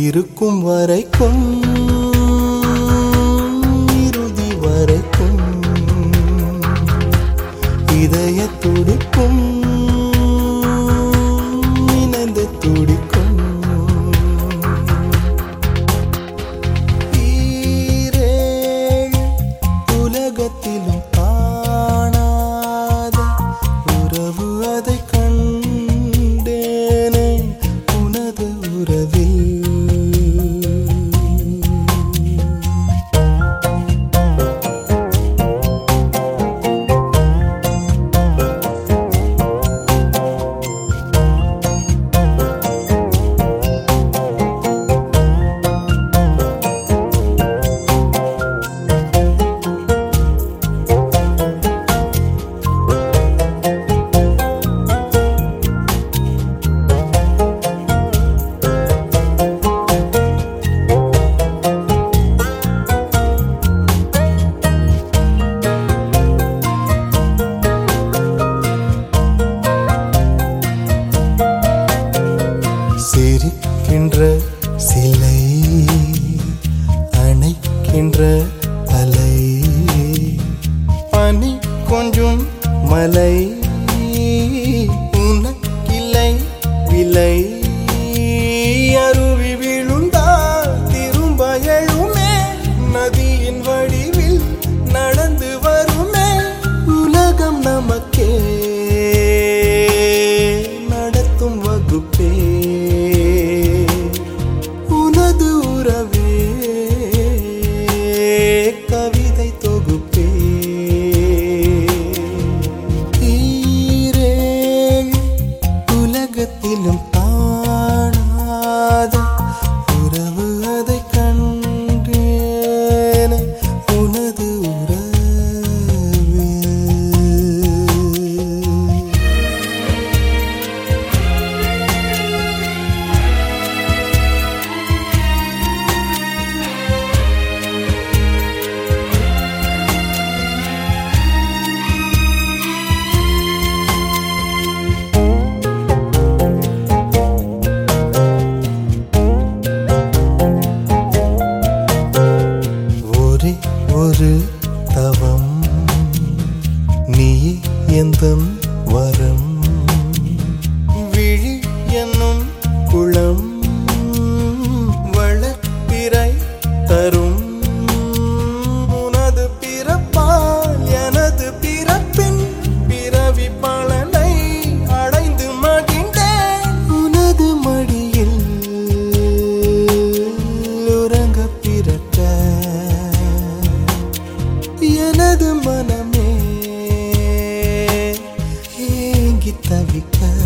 இருக்கும் வரைக்கும் இறுதி வரைக்கும் இதய துடிக்கும் இணைந்து துடிக்கும் ஈரேழு உலகத்திலும் காணாத உறவு அதை கண்டேனே உனது உறவில் சிரிக்கின்ற சிலை அணைக்கின்ற அலை பனி கொஞ்சம் மலை உனக்கில்லை விலை அருவி விழுந்தால் திரும்ப எழுமே நதியின் வடிவில் நடந்து வருமே உலகம் நமக்கே நடத்தும் வகுப்பே உனது உறவே கவிதை தொகுப்பே ஈரேழு உலகத்திலும் காணாத உறவு அதை கண்டேனே உனது உறவே ஒரு தவம் நீ எந்தன் வரம் விழி என்னும் குளம் வளர்ப்பிறை தரும் உனது பிறப்பால் எனது பிறப்பின் பிறவி பலனை அடைந்து மகிழ்ந்தேன் உனது மடியில் உறங்க பிறக்க எனது மனமே ஏங்கி தவிக்க